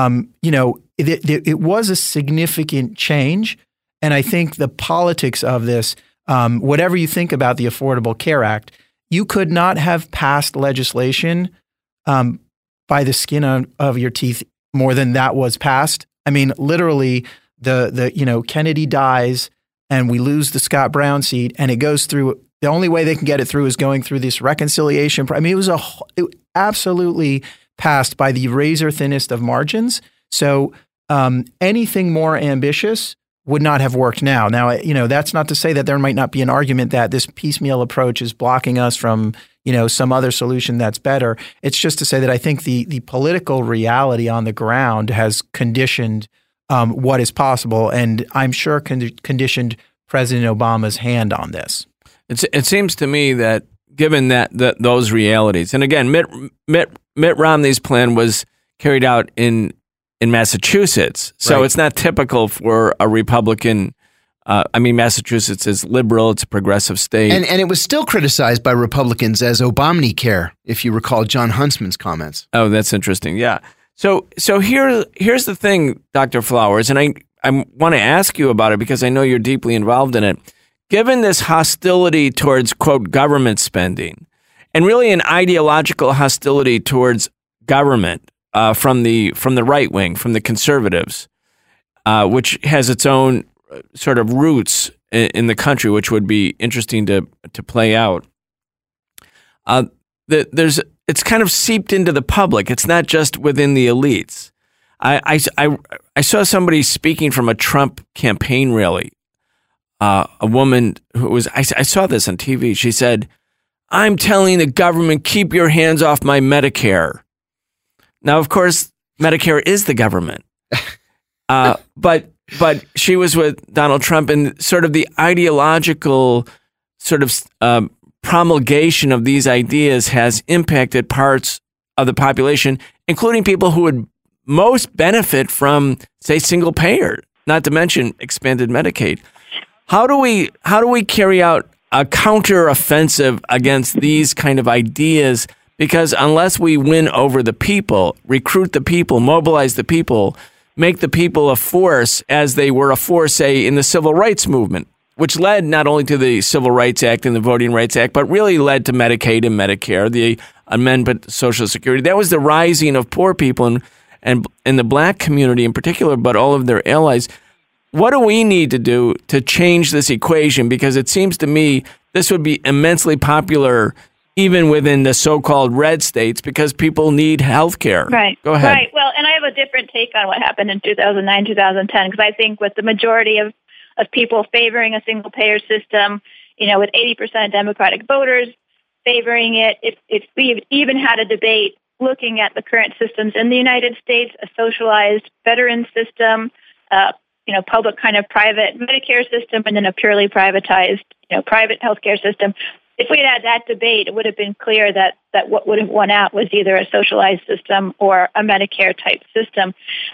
it was a significant change. And I think the politics of this, whatever you think about the Affordable Care Act, you could not have passed legislation by the skin of your teeth more than that was passed. I mean, literally, the Kennedy dies and we lose the Scott Brown seat, and it goes through. The only way they can get it through is going through this reconciliation. I mean, it absolutely passed by the razor thinnest of margins. So anything more ambitious would not have worked now. Now, that's not to say that there might not be an argument that this piecemeal approach is blocking us from, some other solution that's better. It's just to say that I think the political reality on the ground has conditioned what is possible, and I'm sure conditioned President Obama's hand on this. It seems to me that given that those realities, and again, Mitt Romney's plan was carried out in Massachusetts, so it's not typical for a Republican. Massachusetts is liberal; it's a progressive state, and it was still criticized by Republicans as Obamacare, if you recall John Huntsman's comments. Oh, that's interesting. Yeah. So here's the thing, Dr. Flowers, and I want to ask you about it because I know you're deeply involved in it. Given this hostility towards, quote, government spending, and really an ideological hostility towards government from the right wing, from the conservatives, which has its own sort of roots in the country, which would be interesting to play out. It's kind of seeped into the public. It's not just within the elites. I saw somebody speaking from a Trump campaign rally. A woman who was, I saw this on TV. She said, "I'm telling the government, keep your hands off my Medicare." Now, of course, Medicare is the government. But she was with Donald Trump, and sort of the ideological sort of promulgation of these ideas has impacted parts of the population, including people who would most benefit from, say, single payer, not to mention expanded Medicaid. How do we carry out a counter-offensive against these kind of ideas? Because unless we win over the people, recruit the people, mobilize the people, make the people a force as they were a force, say, in the Civil Rights Movement, which led not only to the Civil Rights Act and the Voting Rights Act, but really led to Medicaid and Medicare, the amendment to Social Security. That was the rising of poor people. and in the black community in particular, but all of their allies. What do we need to do to change this equation? Because it seems to me this would be immensely popular even within the so-called red states because people need health care. Right. Go ahead. Right. Well, and I have a different take on what happened in 2009, 2010, because I think with the majority of people favoring a single-payer system, with 80% of Democratic voters favoring it, if we even had a debate looking at the current systems in the United States, a socialized veteran system, public kind of private Medicare system, and then a purely privatized, private healthcare system. If we had that debate, it would have been clear that what would have won out was either a socialized system or a Medicare type system.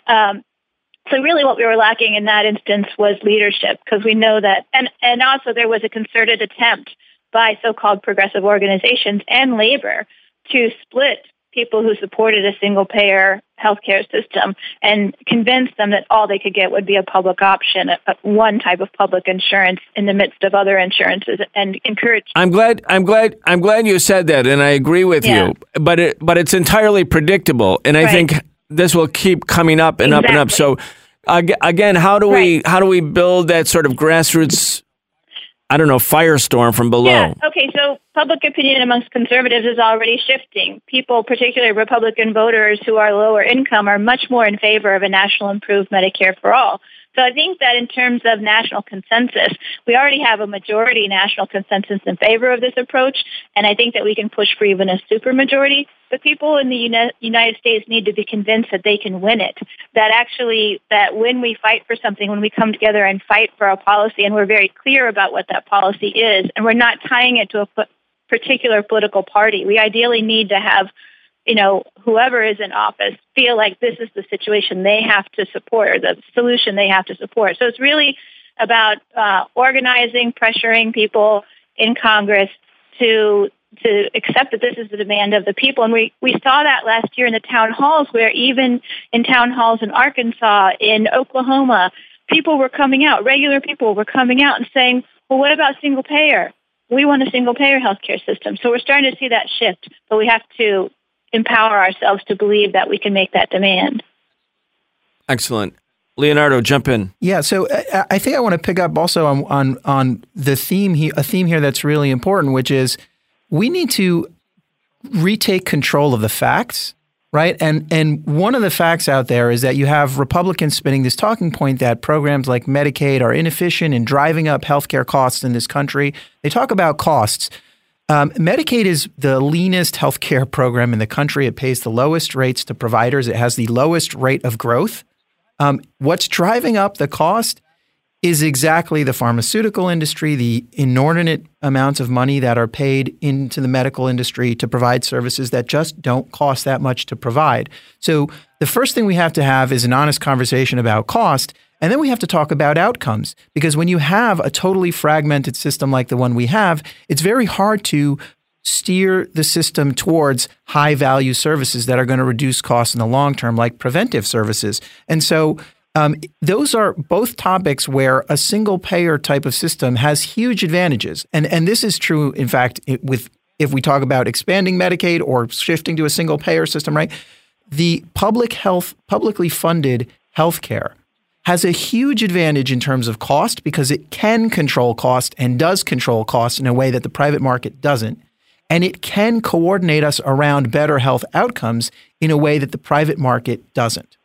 So really what we were lacking in that instance was leadership, because we know that, and also there was a concerted attempt by so-called progressive organizations and labor to split people who supported a single-payer healthcare system and convince them that all they could get would be a public option, one type of public insurance in the midst of other insurances, and encourage. I'm glad you said that, and I agree with you. But it's entirely predictable, and I think this will keep coming up and up and up. So again, how do we build that sort of grassroots, firestorm from below? Yeah. Okay. So public opinion amongst conservatives is already shifting. People, particularly Republican voters who are lower income, are much more in favor of a national improved Medicare for all. So I think that in terms of national consensus, we already have a majority national consensus in favor of this approach, and I think that we can push for even a supermajority. But people in the United States need to be convinced that they can win it, that when we fight for something, when we come together and fight for a policy, and we're very clear about what that policy is, and we're not tying it to a particular political party, we ideally need to have whoever is in office feel like this is the situation they have to support, or the solution they have to support. So it's really about organizing, pressuring people in Congress to accept that this is the demand of the people. And we saw that last year in the town halls, where even in town halls in Arkansas, in Oklahoma, people were coming out, regular people were coming out and saying, well, what about single payer? We want a single payer healthcare system. So we're starting to see that shift, but we have to empower ourselves to believe that we can make that demand. Excellent. Leonardo, jump in. Yeah, so I think I want to pick up also on the theme here, a theme here that's really important, which is we need to retake control of the facts, right? And one of the facts out there is that you have Republicans spinning this talking point that programs like Medicaid are inefficient in driving up healthcare costs in this country. They talk about costs. Medicaid is the leanest healthcare program in the country. It pays the lowest rates to providers. It has the lowest rate of growth. What's driving up the cost is exactly the pharmaceutical industry, the inordinate amounts of money that are paid into the medical industry to provide services that just don't cost that much to provide. So the first thing we have to have is an honest conversation about cost. And then we have to talk about outcomes, because when you have a totally fragmented system like the one we have, it's very hard to steer the system towards high value services that are going to reduce costs in the long term, like preventive services. And so those are both topics where a single payer type of system has huge advantages. And this is true, in fact, if we talk about expanding Medicaid or shifting to a single payer system, right? The publicly funded healthcare has a huge advantage in terms of cost, because it can control cost and does control cost in a way that the private market doesn't. And it can coordinate us around better health outcomes in a way that the private market doesn't.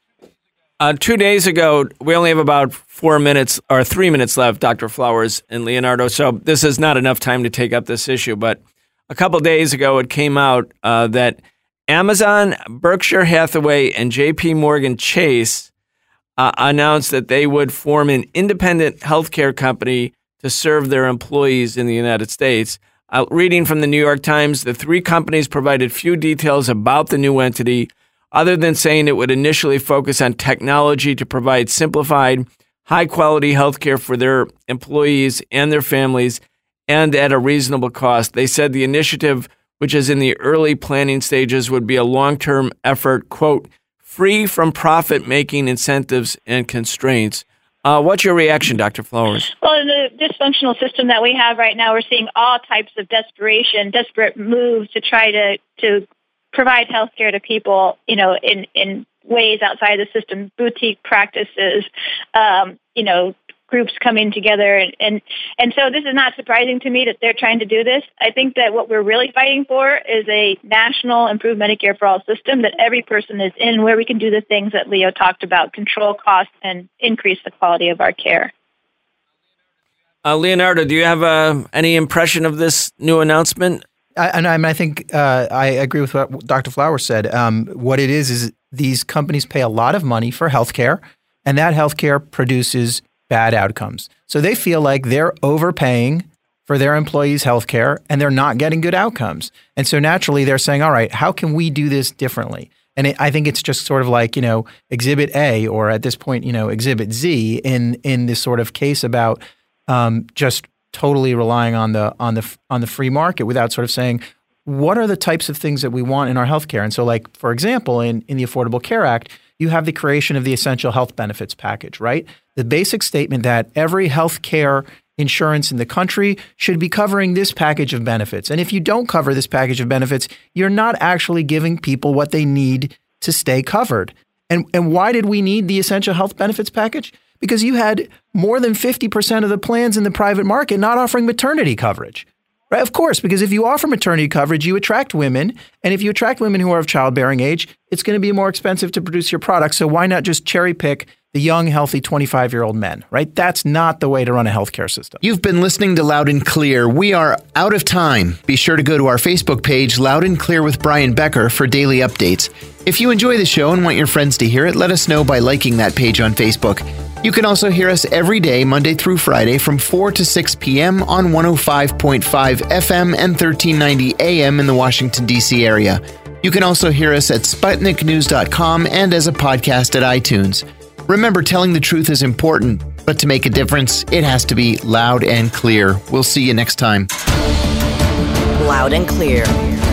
2 days ago, we only have about 4 minutes or 3 minutes left, Dr. Flowers and Leonardo. So this is not enough time to take up this issue. But a couple days ago, it came out that Amazon, Berkshire Hathaway, and J.P. Morgan Chase announced that they would form an independent healthcare company to serve their employees in the United States. Reading from the New York Times, the three companies provided few details about the new entity, other than saying it would initially focus on technology to provide simplified, high-quality healthcare for their employees and their families, and at a reasonable cost. They said the initiative, which is in the early planning stages, would be a long-term effort, quote, free from profit-making incentives and constraints. What's your reaction, Dr. Flowers? Well, in the dysfunctional system that we have right now, we're seeing all types of desperate moves to try to provide health care to people, in ways outside the system, boutique practices, groups coming together. And so this is not surprising to me that they're trying to do this. I think that what we're really fighting for is a national improved Medicare for all system that every person is in, where we can do the things that Leo talked about, control costs and increase the quality of our care. Leonardo, do you have any impression of this new announcement? I think I agree with what Dr. Flower said. What it is these companies pay a lot of money for healthcare, and that healthcare produces bad outcomes. So they feel like they're overpaying for their employees' healthcare, and they're not getting good outcomes. And so naturally, they're saying, all right, how can we do this differently? And I think it's just sort of like, Exhibit A, or at this point, Exhibit Z in this sort of case about just totally relying on the free market without sort of saying, what are the types of things that we want in our healthcare? And so, like, for example, in the Affordable Care Act, you have the creation of the Essential Health Benefits Package, right? The basic statement that every healthcare insurance in the country should be covering this package of benefits. And if you don't cover this package of benefits, you're not actually giving people what they need to stay covered. And why did we need the Essential Health Benefits Package? Because you had more than 50% of the plans in the private market not offering maternity coverage. Right? Of course, because if you offer maternity coverage, you attract women. And if you attract women who are of childbearing age, it's going to be more expensive to produce your product. So why not just cherry pick the young, healthy 25-year-old men, right? That's not the way to run a healthcare system. You've been listening to Loud and Clear. We are out of time. Be sure to go to our Facebook page, Loud and Clear with Brian Becker, for daily updates. If you enjoy the show and want your friends to hear it, let us know by liking that page on Facebook. You can also hear us every day, Monday through Friday, from 4 to 6 p.m. on 105.5 FM and 1390 AM in the Washington, D.C. area. You can also hear us at SputnikNews.com and as a podcast at iTunes. Remember, telling the truth is important, but to make a difference, it has to be loud and clear. We'll see you next time. Loud and Clear.